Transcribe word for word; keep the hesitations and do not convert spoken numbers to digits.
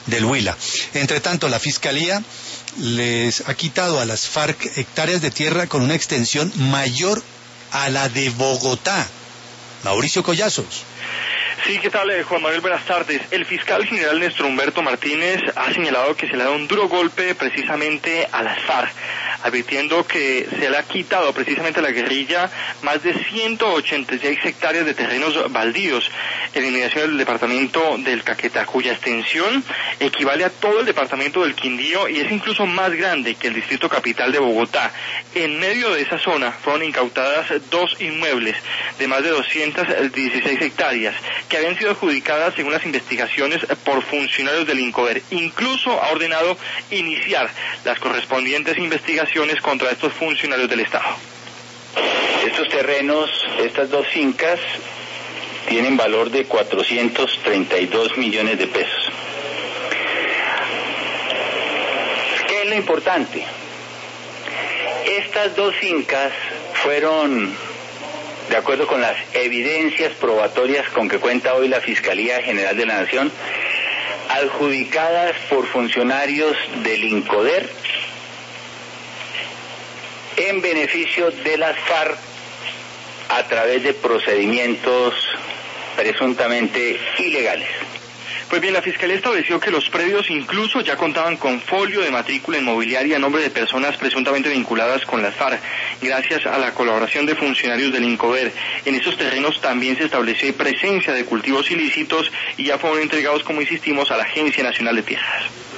del Huila. Entre tanto, la Fiscalía les ha quitado a las FARC hectáreas de tierra con una extensión mayor a la de Bogotá. Mauricio Collazos. Sí, ¿qué tal, Juan Manuel? Buenas tardes. El fiscal general Néstor Humberto Martínez ha señalado que se le ha dado un duro golpe precisamente a las FARC, advirtiendo que se le ha quitado precisamente a la guerrilla más de ciento ochenta y seis hectáreas de terrenos baldíos en inmediación del departamento del Caquetá, cuya extensión equivale a todo el departamento del Quindío y es incluso más grande que el distrito capital de Bogotá. En medio de esa zona fueron incautadas dos inmuebles de más de doscientas dieciséis hectáreas que habían sido adjudicadas según las investigaciones por funcionarios del INCODER. Incluso ha ordenado iniciar las correspondientes investigaciones contra estos funcionarios del Estado. Estos terrenos, estas dos fincas, tienen valor de cuatrocientos treinta y dos millones de pesos. ¿Qué es lo importante? Estas dos fincas fueron, de acuerdo con las evidencias probatorias con que cuenta hoy la Fiscalía General de la Nación, adjudicadas por funcionarios del INCODER en beneficio de las FARC a través de procedimientos presuntamente ilegales. Pues bien, la Fiscalía estableció que los predios incluso ya contaban con folio de matrícula inmobiliaria a nombre de personas presuntamente vinculadas con las FARC, gracias a la colaboración de funcionarios del INCODER. En esos terrenos también se estableció presencia de cultivos ilícitos y ya fueron entregados, como insistimos, a la Agencia Nacional de Tierras.